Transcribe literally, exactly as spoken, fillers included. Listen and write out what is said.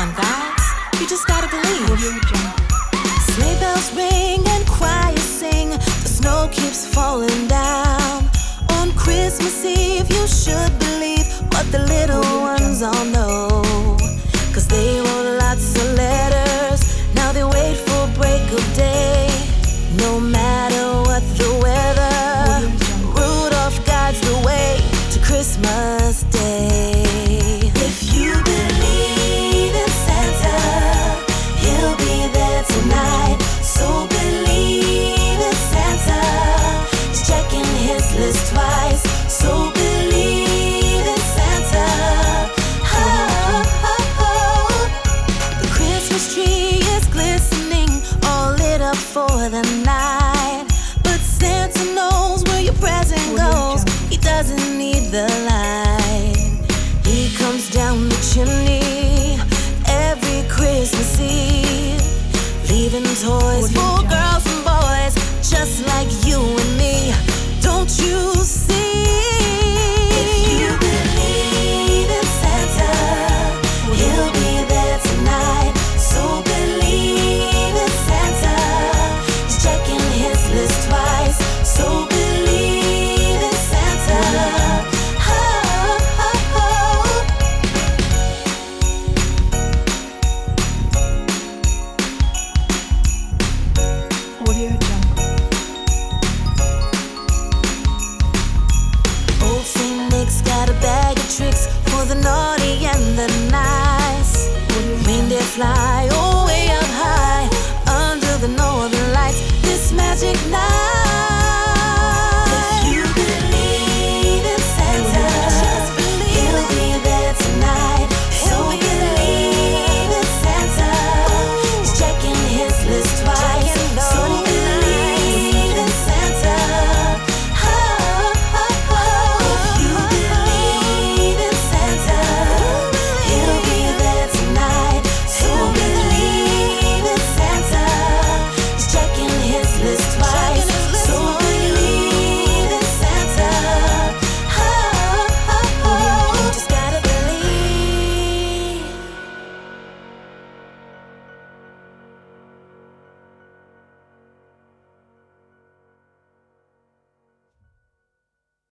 on, guys. You just gotta believe. Sleigh bells ring and choirs sing. The snow keeps falling down. On Christmas Eve, you should believe what the little ones all know. Cause they wrote lots of letters. Now they wait for break of day. No matter what the weather, Rudolph guides the way to Christmas Day. If you believe in Santa, he'll be there tonight. So believe in Santa, he's checking his list twice. So believe in Santa. Oh, oh, oh. The Christmas tree is glistening, all lit up for the night. But Santa knows where your present goes. He doesn't need the light. He comes down the chimney every Christmas Eve, leaving toys for